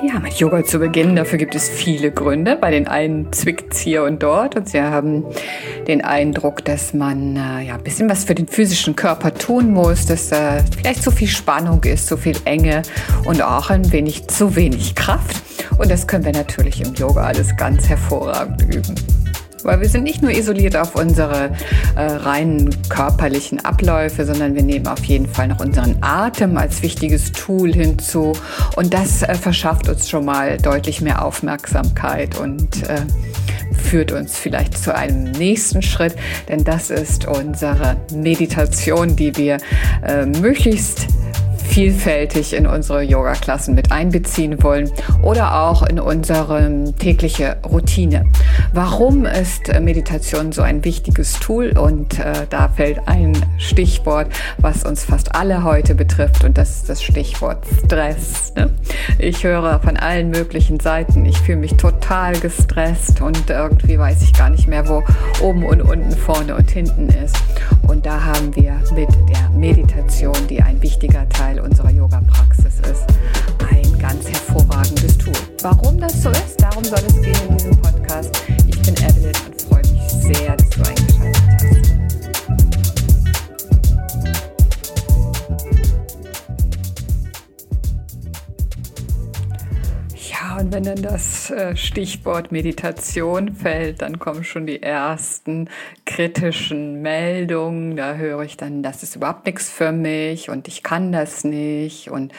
Ja, mit Yoga zu beginnen, dafür gibt es viele Gründe. Bei den einen zwickt's hier und dort und sie haben den Eindruck, dass man ein bisschen was für den physischen Körper tun muss, dass vielleicht zu viel Spannung ist, zu viel Enge und auch ein wenig zu wenig Kraft. Und das können wir natürlich im Yoga alles ganz hervorragend üben. Weil wir sind nicht nur isoliert auf unsere reinen körperlichen Abläufe, sondern wir nehmen auf jeden Fall noch unseren Atem als wichtiges Tool hinzu. Und das verschafft uns schon mal deutlich mehr Aufmerksamkeit und führt uns vielleicht zu einem nächsten Schritt. Denn das ist unsere Meditation, die wir möglichst vielfältig in unsere Yoga-Klassen mit einbeziehen wollen oder auch in unsere tägliche Routine. Warum ist Meditation so ein wichtiges Tool? Und da fällt ein Stichwort, was uns fast alle heute betrifft, und das ist das Stichwort Stress. Ne? Ich höre von allen möglichen Seiten, ich fühle mich total gestresst und irgendwie weiß ich gar nicht mehr, wo oben und unten, vorne und hinten ist. Und da haben wir mit der Meditation, die ein wichtiger Teil unserer Yoga-Praxis ist, ein ganz hervorragendes Tool. Warum das so ist, darum soll es gehen in diesem Podcast. Ich bin Evelyn und freue mich sehr, dass du eingeschaltet hast. Ja, und wenn dann das Stichwort Meditation fällt, dann kommen schon die ersten kritischen Meldungen. Da höre ich dann, das ist überhaupt nichts für mich und ich kann das nicht und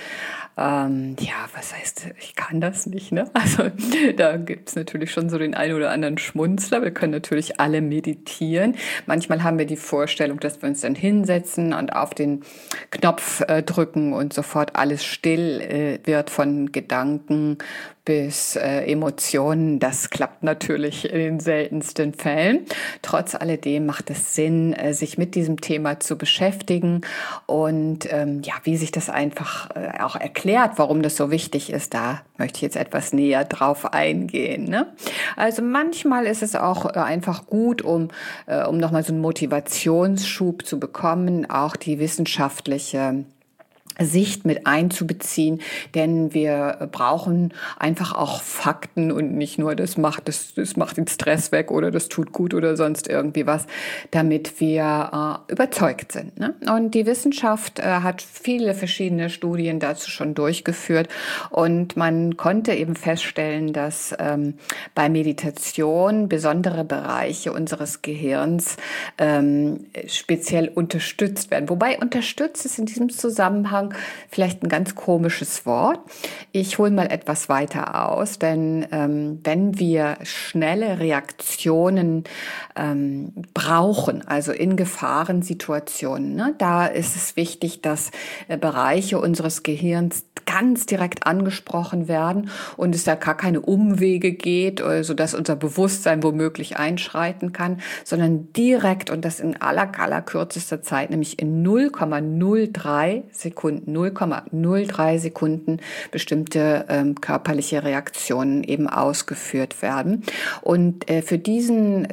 was heißt, ich kann das nicht, ne? Also da gibt's natürlich schon so den einen oder anderen Schmunzler. Wir können natürlich alle meditieren. Manchmal haben wir die Vorstellung, dass wir uns dann hinsetzen und auf den Knopf drücken und sofort alles still wird von Gedanken bis Emotionen. Das klappt natürlich in den seltensten Fällen. Trotz alledem macht es Sinn, sich mit diesem Thema zu beschäftigen und wie sich das einfach auch erklärt, warum das so wichtig ist, da möchte ich jetzt etwas näher drauf eingehen. Ne? Also manchmal ist es auch einfach gut, um nochmal so einen Motivationsschub zu bekommen, auch die wissenschaftliche Sicht mit einzubeziehen, denn wir brauchen einfach auch Fakten und nicht nur, das macht den Stress weg oder das tut gut oder sonst irgendwie was, damit wir überzeugt sind. Ne? Und die Wissenschaft hat viele verschiedene Studien dazu schon durchgeführt und man konnte eben feststellen, dass bei Meditation besondere Bereiche unseres Gehirns speziell unterstützt werden. Wobei unterstützt ist in diesem Zusammenhang vielleicht ein ganz komisches Wort. Ich hole mal etwas weiter aus, denn wenn wir schnelle Reaktionen brauchen, also in Gefahrensituationen, ne, da ist es wichtig, dass Bereiche unseres Gehirns ganz direkt angesprochen werden und es da gar keine Umwege geht, sodass unser Bewusstsein womöglich einschreiten kann, sondern direkt und das in allerkürzester Zeit, nämlich in 0,03 Sekunden bestimmte körperliche Reaktionen eben ausgeführt werden. Und für diesen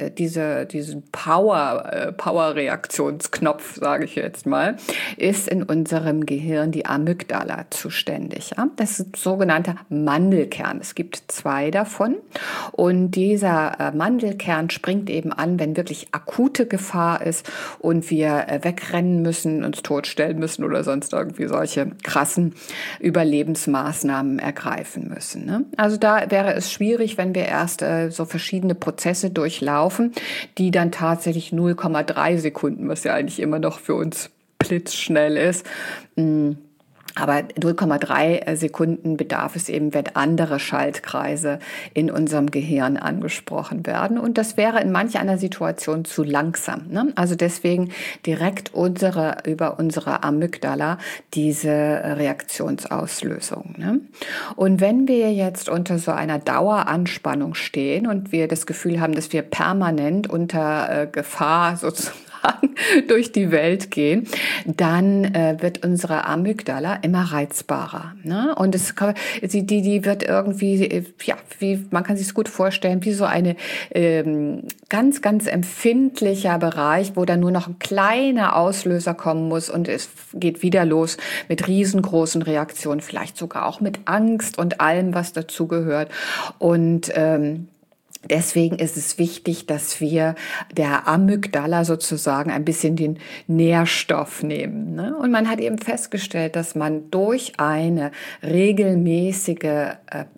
Power-Reaktionsknopf, sage ich jetzt mal, ist in unserem Gehirn die Amygdala zuständig. Ja? Das ist ein sogenannter Mandelkern. Es gibt 2 davon. Und dieser Mandelkern springt eben an, wenn wirklich akute Gefahr ist und wir wegrennen müssen, uns totstellen müssen oder sonst irgendwie solche krassen Überlebensmaßnahmen ergreifen müssen. Ne? Also da wäre es schwierig, wenn wir erst so verschiedene Prozesse durchlaufen, die dann tatsächlich 0,3 Sekunden, was ja eigentlich immer noch für uns blitzschnell ist, aber 0,3 Sekunden bedarf es eben, wenn andere Schaltkreise in unserem Gehirn angesprochen werden. Und das wäre in manch einer Situation zu langsam. Ne? Also deswegen direkt über unsere Amygdala diese Reaktionsauslösung. Ne? Und wenn wir jetzt unter so einer Daueranspannung stehen und wir das Gefühl haben, dass wir permanent unter Gefahr sozusagen durch die Welt gehen, dann wird unsere Amygdala immer reizbarer. Ne? Und die wird irgendwie, ja, wie man kann sich es gut vorstellen, wie so eine ganz, ganz empfindlicher Bereich, wo dann nur noch ein kleiner Auslöser kommen muss und es geht wieder los mit riesengroßen Reaktionen, vielleicht sogar auch mit Angst und allem, was dazugehört. Und deswegen ist es wichtig, dass wir der Amygdala sozusagen ein bisschen den Nährstoff nehmen. Ne? Und man hat eben festgestellt, dass man durch eine regelmäßige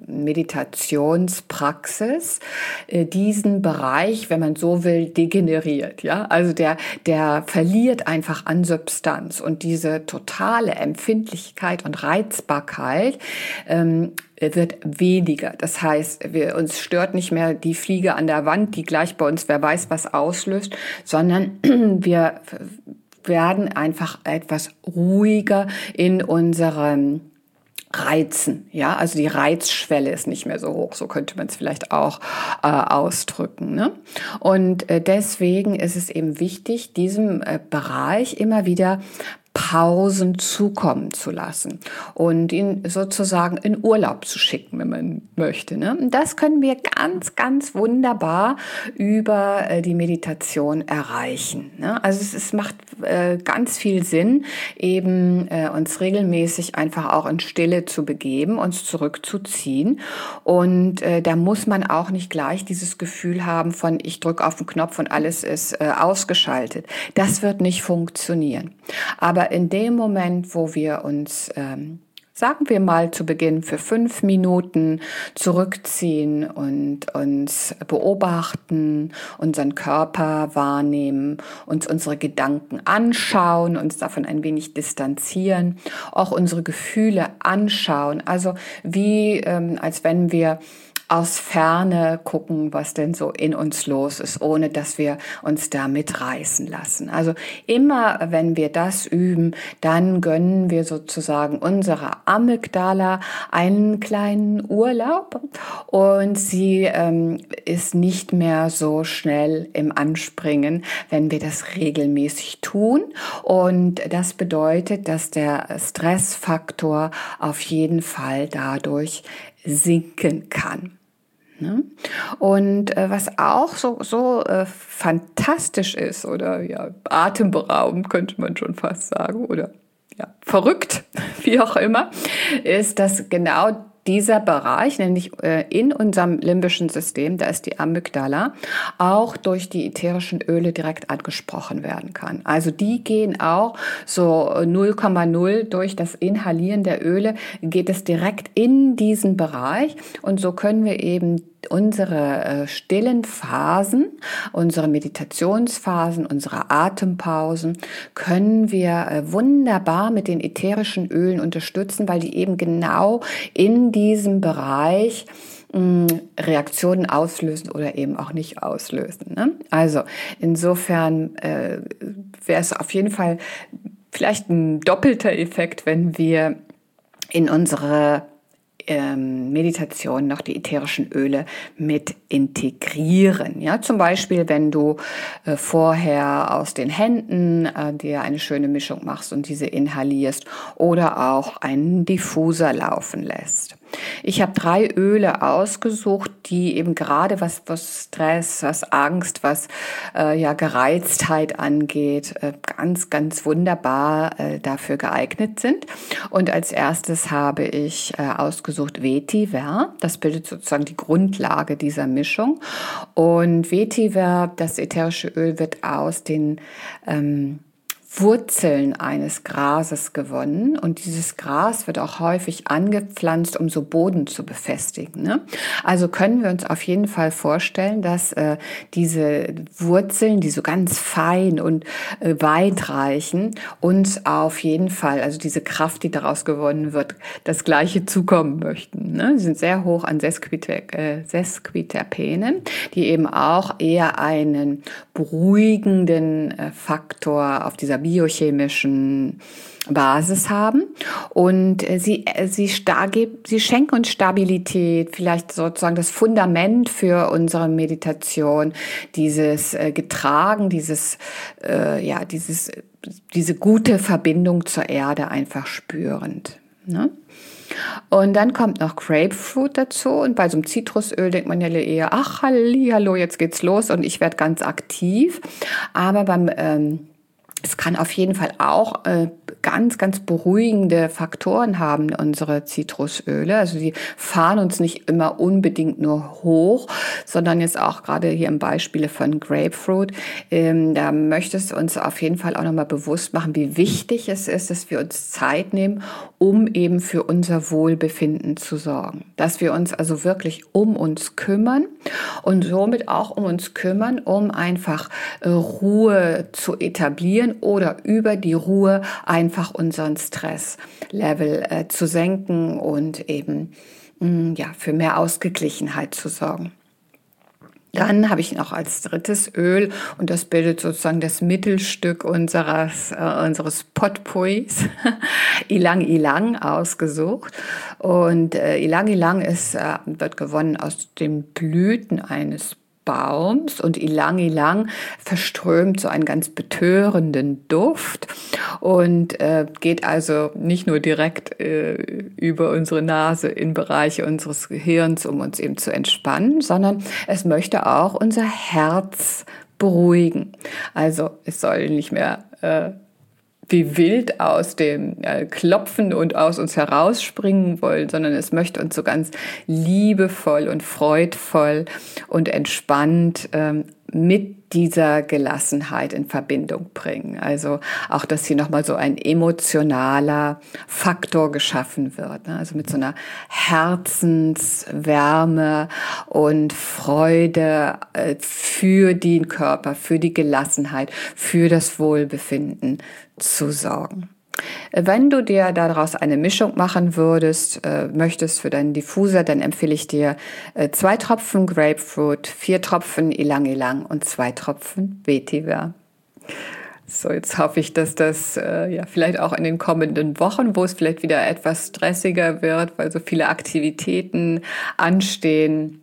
Meditationspraxis diesen Bereich, wenn man so will, degeneriert. Ja? Also der verliert einfach an Substanz und diese totale Empfindlichkeit und Reizbarkeit wird weniger. Das heißt, uns stört nicht mehr die Fliege an der Wand, die gleich bei uns wer weiß was auslöst, sondern wir werden einfach etwas ruhiger in unserem Reizen, ja, also die Reizschwelle ist nicht mehr so hoch, so könnte man es vielleicht auch ausdrücken, ne? Und deswegen ist es eben wichtig, diesem Bereich immer wieder Pausen zukommen zu lassen und ihn sozusagen in Urlaub zu schicken, wenn man möchte. Ne? Und das können wir ganz, ganz wunderbar über die Meditation erreichen. Ne? Also es macht ganz viel Sinn, eben uns regelmäßig einfach auch in Stille zu begeben, uns zurückzuziehen. Und da muss man auch nicht gleich dieses Gefühl haben von, ich drücke auf den Knopf und alles ist ausgeschaltet. Das wird nicht funktionieren. Aber in dem Moment, wo wir uns, sagen wir mal zu Beginn für 5 Minuten zurückziehen und uns beobachten, unseren Körper wahrnehmen, uns unsere Gedanken anschauen, uns davon ein wenig distanzieren, auch unsere Gefühle anschauen, also wie als wenn wir aus Ferne gucken, was denn so in uns los ist, ohne dass wir uns da mitreißen lassen. Also immer, wenn wir das üben, dann gönnen wir sozusagen unserer Amygdala einen kleinen Urlaub und sie ist nicht mehr so schnell im Anspringen, wenn wir das regelmäßig tun. Und das bedeutet, dass der Stressfaktor auf jeden Fall dadurch sinken kann. Und was auch so fantastisch ist oder ja atemberaubend könnte man schon fast sagen oder ja verrückt, wie auch immer, ist, dass genau dieser Bereich, nämlich in unserem limbischen System, da ist die Amygdala, auch durch die ätherischen Öle direkt angesprochen werden kann. Also die gehen auch so 0,0 durch das Inhalieren der Öle, geht es direkt in diesen Bereich und so können wir eben unsere stillen Phasen, unsere Meditationsphasen, unsere Atempausen können wir wunderbar mit den ätherischen Ölen unterstützen, weil die eben genau in diesem Bereich Reaktionen auslösen oder eben auch nicht auslösen. Ne? Also insofern wäre es auf jeden Fall vielleicht ein doppelter Effekt, wenn wir in unsere Meditation noch die ätherischen Öle mit integrieren. Ja, zum Beispiel, wenn du vorher aus den Händen dir eine schöne Mischung machst und diese inhalierst oder auch einen Diffuser laufen lässt. Ich habe 3 Öle ausgesucht, die eben gerade was Stress, was Angst, was Gereiztheit angeht, ganz, ganz wunderbar dafür geeignet sind. Und als erstes habe ich ausgesucht Vetiver. Das bildet sozusagen die Grundlage dieser Mischung. Und Vetiver, das ätherische Öl, wird aus den Wurzeln eines Grases gewonnen und dieses Gras wird auch häufig angepflanzt, um so Boden zu befestigen. Ne? Also können wir uns auf jeden Fall vorstellen, dass diese Wurzeln, die so ganz fein und weit reichen, uns auf jeden Fall, also diese Kraft, die daraus gewonnen wird, das Gleiche zukommen möchten. Ne? Sie sind sehr hoch an Sesquiterpenen, die eben auch eher einen beruhigenden Faktor auf dieser biochemischen Basis haben und sie schenken uns Stabilität, vielleicht sozusagen das Fundament für unsere Meditation, dieses Getragen, diese gute Verbindung zur Erde einfach spürend. Ne? Und dann kommt noch Grapefruit dazu und bei so einem Zitrusöl denkt man ja eher, ach hallo, jetzt geht's los und ich werde ganz aktiv, aber es kann auf jeden Fall auch ganz, ganz beruhigende Faktoren haben, unsere Zitrusöle. Also die fahren uns nicht immer unbedingt nur hoch, sondern jetzt auch gerade hier im Beispiele von Grapefruit, da möchte es uns auf jeden Fall auch nochmal bewusst machen, wie wichtig es ist, dass wir uns Zeit nehmen, um eben für unser Wohlbefinden zu sorgen. Dass wir uns also wirklich um uns kümmern und somit auch um uns kümmern, um einfach Ruhe zu etablieren oder über die Ruhe einfach unseren Stresslevel zu senken und eben für mehr Ausgeglichenheit zu sorgen. Dann habe ich noch als drittes Öl, und das bildet sozusagen das Mittelstück unseres Potpourris, Ylang Ylang ausgesucht. Und Ylang Ylang wird gewonnen aus den Blüten eines Baums und Ylang Ylang verströmt so einen ganz betörenden Duft und geht also nicht nur direkt über unsere Nase in Bereiche unseres Gehirns, um uns eben zu entspannen, sondern es möchte auch unser Herz beruhigen. Also es soll nicht mehr wie wild aus dem Klopfen und aus uns herausspringen wollen, sondern es möchte uns so ganz liebevoll und freudvoll und entspannt mit dieser Gelassenheit in Verbindung bringen. Also auch, dass hier nochmal so ein emotionaler Faktor geschaffen wird. Ne? Also mit so einer Herzenswärme und Freude für den Körper, für die Gelassenheit, für das Wohlbefinden zu sorgen. Wenn du dir daraus eine Mischung machen möchtest für deinen Diffuser, dann empfehle ich dir 2 Tropfen Grapefruit, 4 Tropfen Ylang Ylang und 2 Tropfen Vetiver. So, jetzt hoffe ich, dass das vielleicht auch in den kommenden Wochen, wo es vielleicht wieder etwas stressiger wird, weil so viele Aktivitäten anstehen,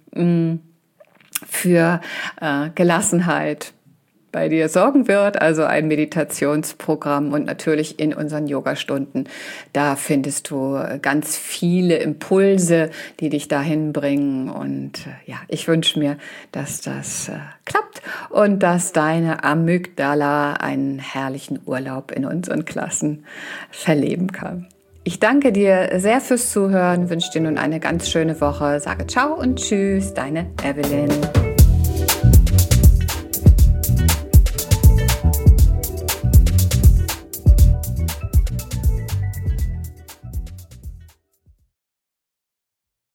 für Gelassenheit bei dir sorgen wird, also ein Meditationsprogramm und natürlich in unseren Yogastunden. Da findest du ganz viele Impulse, die dich dahin bringen und ich wünsche mir, dass das klappt und dass deine Amygdala einen herrlichen Urlaub in unseren Klassen verleben kann. Ich danke dir sehr fürs Zuhören, wünsche dir nun eine ganz schöne Woche, sage ciao und tschüss, deine Evelyn.